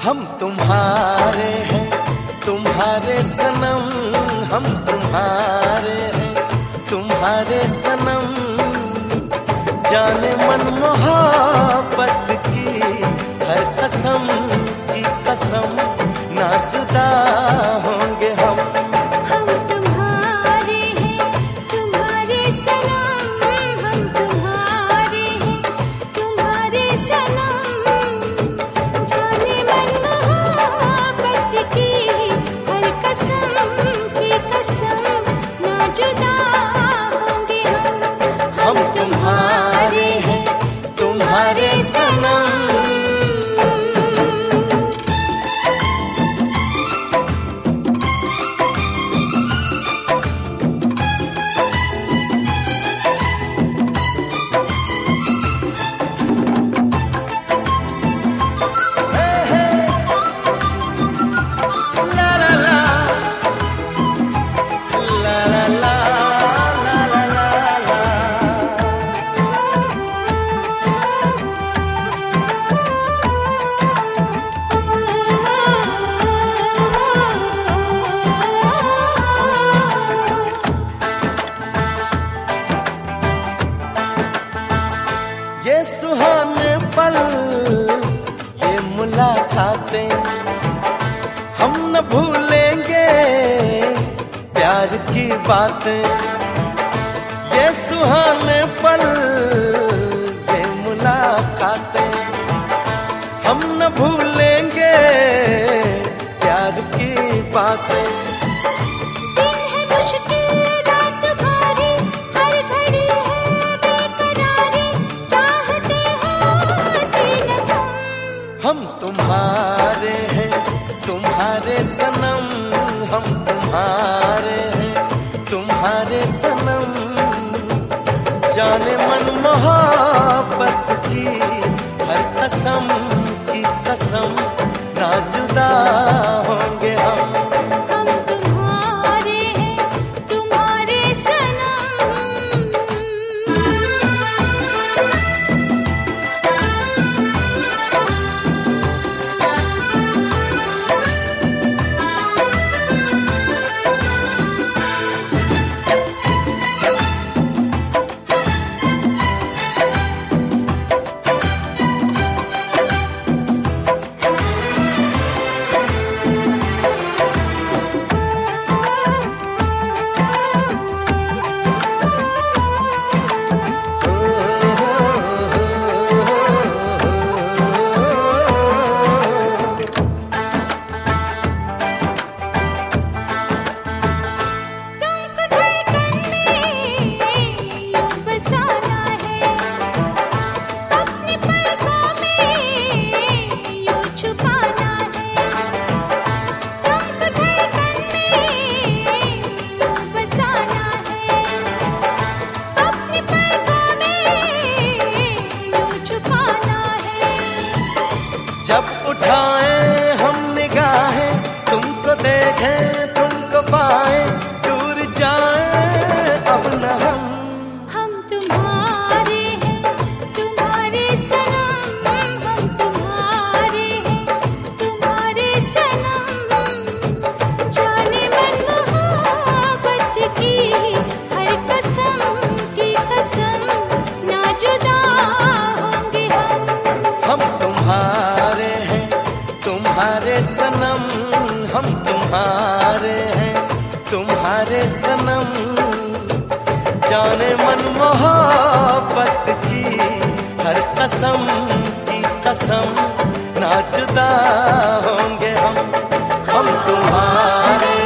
हम तुम्हारे हैं, तुम्हारे सनम, हम तुम्हारे हैं, तुम्हारे सनम। जाने मन मोहब्बत की हर कसम की कसम, ना जुदा होंगे हम। हम तुम्हारे हैं, तुम्हारे सनम, हम तुम्हारे हैं, तुम्हारे सनम। जाने मन मोहब्बत की हर कसम की कसम, ना जुदा होंगे हम। हम तुम्हारे हैं, तुम्हारे सनम। ये सुहाने पल, ये मुलाकातें, हम न भूलेंगे प्यार की बातें। ये सुहाने पल, ये मुलाकातें, हम न भूलेंगे प्यार की बातें। दिन है मुश्किल, रात भारी, हर घड़ी है बेकरारी, चाहते होते न तुम। हम तुम्हारे हैं, तुम्हारे सनम, हम तुम्हारे हैं, तुम्हारे सनम। जाने मन मोहब्बत की हर कसम की कसम, ना जुदा होंगे हम। हम तुम्हारे हैं, तुम्हारे सनम। जब उठाएं हम निगाहें, तुमको देखें तुमको पाएं, दूर जाएं अब न हम तुम्हारे हैं, तुम्हारे सनम, हम तुम्हारे हैं, तुम्हारे सनम। जाने मन मोहब्बत की हर कसम की कसम, ना जुदा होंगे हम। तुम्हारे हैं, तुम्हारे सनम, हम तुम्हारे हैं, तुम्हारे सनम। जाने मन मोहब्बत की हर कसम की कसम, ना जुदा होंगे हम। हम तुम्हारे